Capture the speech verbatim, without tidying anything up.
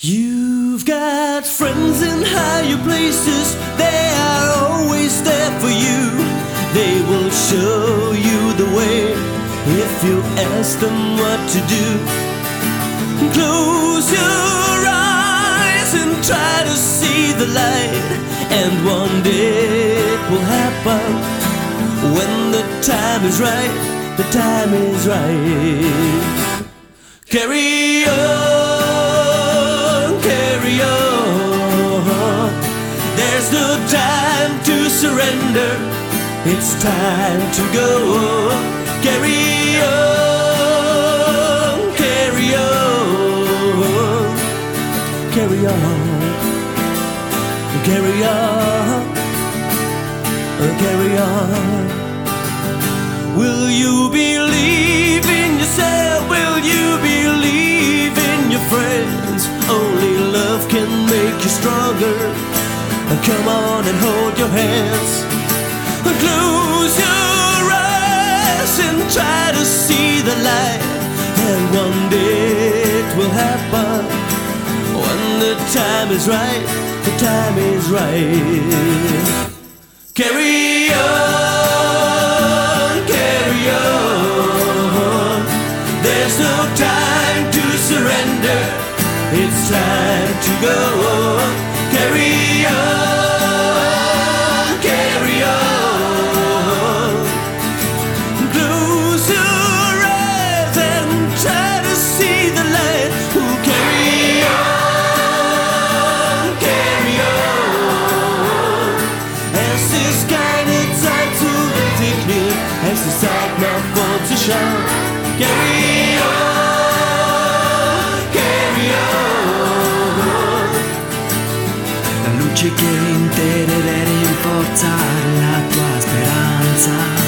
You've got friends in higher places, they are always there for you. They will show you the way if you ask them what to do. Close your eyes and try to see the light, and one day it will happen. When the time is right, the time is right. Carry on. There's no time to surrender, it's time to go. Carry on, carry on, carry on, carry on, carry on. Will you believe in yourself? Will you believe in your friends? Only love can make you stronger. Come on and hold your hands. Close your eyes and try to see the light, and one day it will happen. When the time is right, the time is right. Carry on, carry on. There's no time to surrender, it's time to go. Carry on, carry on. Close your eyes and try to see the light. Oh, carry on, carry on. Es ist keine Zeit zu entwickeln, es ist Zeit nach vorn zu schauen. Carry on. Che intenerare in forza la tua speranza.